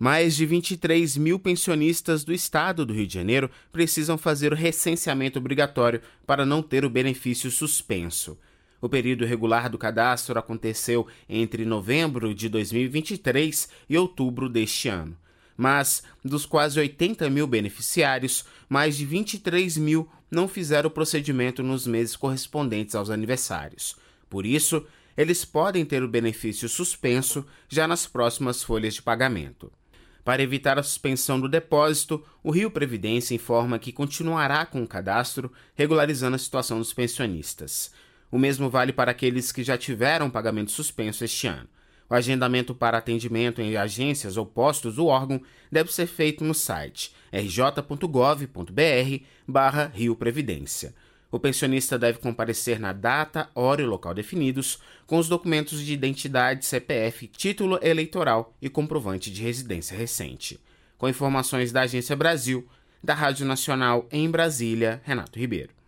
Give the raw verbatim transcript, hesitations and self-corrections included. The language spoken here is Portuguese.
Mais de vinte e três mil pensionistas do estado do Rio de Janeiro precisam fazer o recenseamento obrigatório para não ter o benefício suspenso. O período regular do cadastro aconteceu entre novembro de dois mil e vinte e três e outubro deste ano. Mas, dos quase oitenta mil beneficiários, mais de vinte e três mil não fizeram o procedimento nos meses correspondentes aos aniversários. Por isso, eles podem ter o benefício suspenso já nas próximas folhas de pagamento. Para evitar a suspensão do depósito, o Rio Previdência informa que continuará com o cadastro, regularizando a situação dos pensionistas. O mesmo vale para aqueles que já tiveram pagamento suspenso este ano. O agendamento para atendimento em agências ou postos do órgão deve ser feito no site r j ponto gov ponto b r barra Rio Previdência. O pensionista deve comparecer na data, hora e local definidos, com os documentos de identidade, C P F, título eleitoral e comprovante de residência recente. Com informações da Agência Brasil, da Rádio Nacional em Brasília, Renato Ribeiro.